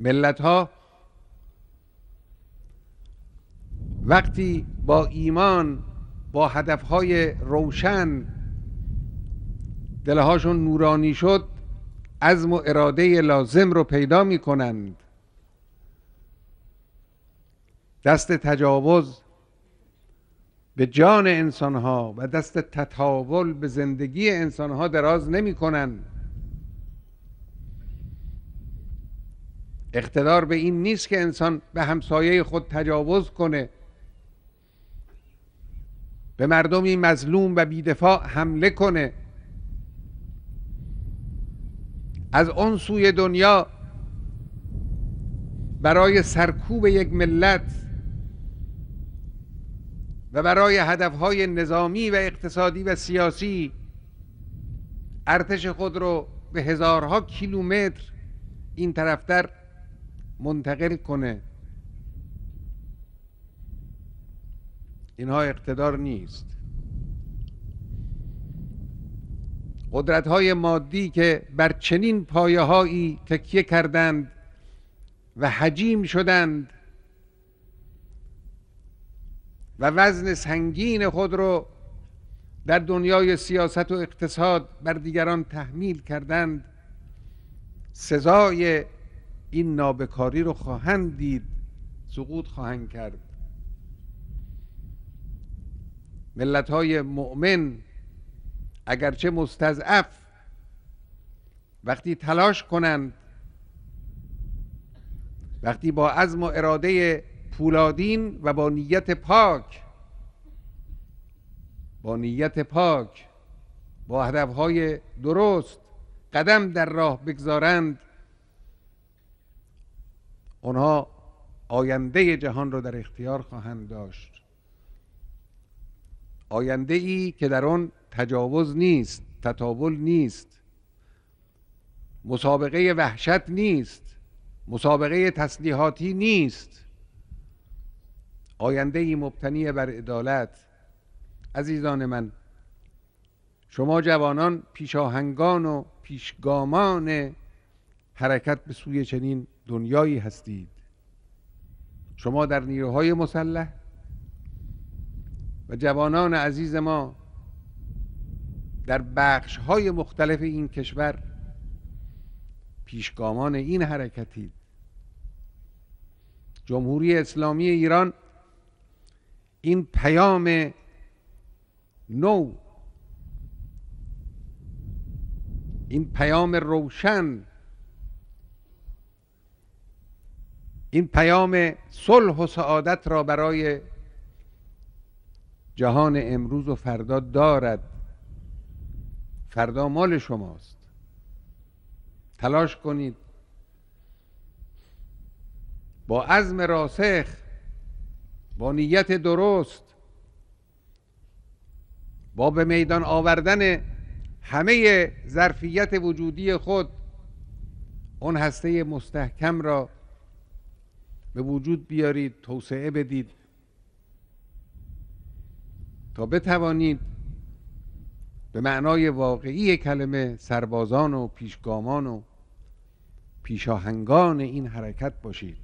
ملت‌ها وقتی با ایمان، با هدفهای روشن دلهاشون نورانی شد، عزم و اراده لازم رو پیدا می کنند. دست تجاوز به جان انسانها و دست تطاول به زندگی انسانها دراز نمی کنند. اقتدار به این نیست که انسان به همسایه خود تجاوز کنه، به مردمی مظلوم و بیدفاع حمله کنه. از اون سوی دنیا برای سرکوب یک ملت و برای هدفهای نظامی و اقتصادی و سیاسی ارتش خود رو به هزارها کیلومتر این طرفتر منتقل کنه. اینها اقتدار نیست. قدرت‌های مادی که بر چنین پایه‌هایی تکیه کردند و حجیم شدند و وزن سنگین خود رو در دنیای سیاست و اقتصاد بر دیگران تحمیل کردند، سزای این نابکاری رو خواهند دید، سقوط خواهند کرد. ملت‌های مؤمن اگرچه مستضعف وقتی تلاش کنند، وقتی با عزم و اراده پولادین و با نیت پاک با هدفهای درست قدم در راه بگذارند، آنها آینده جهان را در اختیار خواهند داشت. آینده ای که در آن تجاوز نیست، تطاول نیست، مسابقه وحشت نیست، مسابقه تسلیحاتی نیست، آینده ای مبتنی بر عدالت. عزیزان من، شما جوانان پیشاهنگان و پیشگامان حرکت به سوی چنین دنیایی هستید. شما در نیروهای مسلح و جوانان عزیز ما در بخش‌های مختلف این کشور پیشگامان این حرکتید. جمهوری اسلامی ایران این پیام نو، این پیام روشن، این پیام صلح و سعادت را برای جهان امروز و فردا دارد. فردا مال شماست. تلاش کنید با عزم راسخ، با نیت درست، با به میدان آوردن همه ظرفیت وجودی خود، اون هسته مستحکم را به وجود بیارید، توسعه بدید تا بتوانید به معنای واقعی کلمه سربازان و پیشگامان و پیشاهنگان این حرکت باشید.